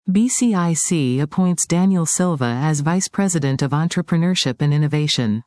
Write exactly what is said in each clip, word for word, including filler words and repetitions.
B C I C appoints Daniel Silva as Vice President of Entrepreneurship and Innovation.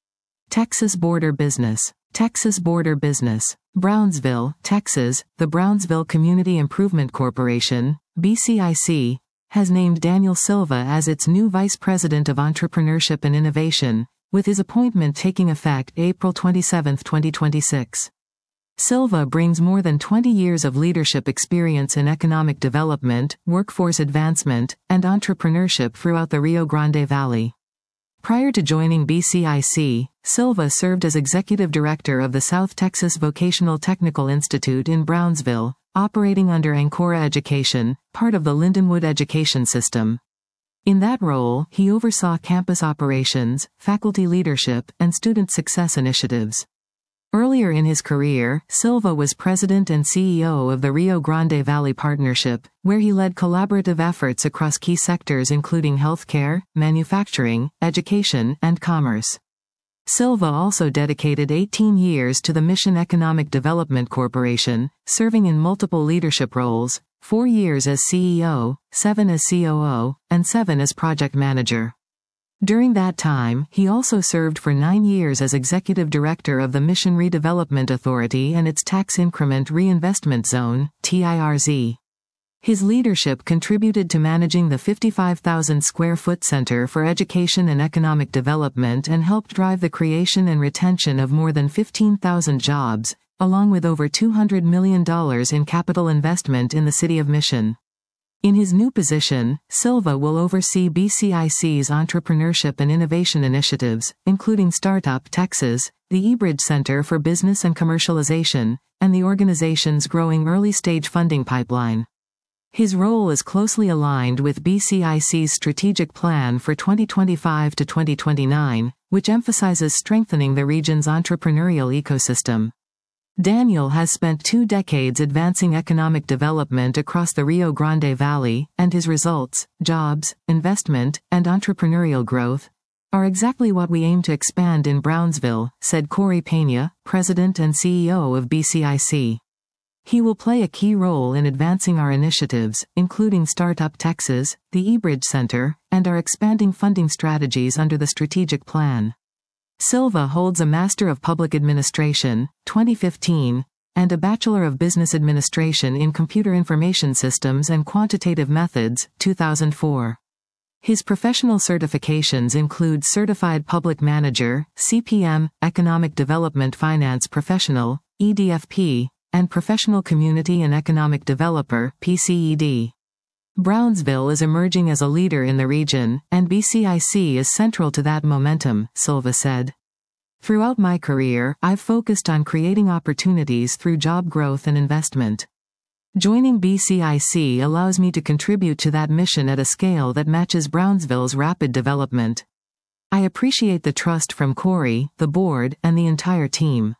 Texas Border Business. Texas Border Business. Brownsville, Texas. The Brownsville Community Improvement Corporation, B C I C, has named Daniel Silva as its new Vice President of Entrepreneurship and Innovation, with his appointment taking effect April twenty-seventh, twenty twenty-six. Silva brings more than twenty years of leadership experience in economic development, workforce advancement, and entrepreneurship throughout the Rio Grande Valley. Prior to joining B C I C, Silva served as Executive Director of the South Texas Vocational Technical Institute in Brownsville, operating under Ancora Education, part of the Lindenwood Education System. In that role, he oversaw campus operations, faculty leadership, and student success initiatives. Earlier in his career, Silva was president and C E O of the Rio Grande Valley Partnership, where he led collaborative efforts across key sectors including healthcare, manufacturing, education, and commerce. Silva also dedicated eighteen years to the Mission Economic Development Corporation, serving in multiple leadership roles, four years as C E O, seven as C O O, and seven as project manager. During that time, he also served for nine years as Executive Director of the Mission Redevelopment Authority and its Tax Increment Reinvestment Zone, T I R Z. His leadership contributed to managing the fifty-five thousand square foot Center for Education and Economic Development and helped drive the creation and retention of more than fifteen thousand jobs, along with over two hundred million dollars in capital investment in the city of Mission. In his new position, Silva will oversee B C I C's entrepreneurship and innovation initiatives, including Startup Texas, the eBridge Center for Business and Commercialization, and the organization's growing early-stage funding pipeline. His role is closely aligned with B C I C's strategic plan for twenty twenty-five to twenty twenty-nine, which emphasizes strengthening the region's entrepreneurial ecosystem. Daniel has spent two decades advancing economic development across the Rio Grande Valley, and his results, jobs, investment, and entrepreneurial growth, are exactly what we aim to expand in Brownsville, said Corey Pena, President and C E O of B C I C. He will play a key role in advancing our initiatives, including Startup Texas, the eBridge Center, and our expanding funding strategies under the strategic plan. Silva holds a Master of Public Administration, twenty fifteen, and a Bachelor of Business Administration in Computer Information Systems and Quantitative Methods, two thousand four. His professional certifications include Certified Public Manager, C P M, Economic Development Finance Professional, E D F P, and Professional Community and Economic Developer, P C E D. Brownsville is emerging as a leader in the region, and B C I C is central to that momentum, Silva said. Throughout my career, I've focused on creating opportunities through job growth and investment. Joining B C I C allows me to contribute to that mission at a scale that matches Brownsville's rapid development. I appreciate the trust from Corey, the board, and the entire team.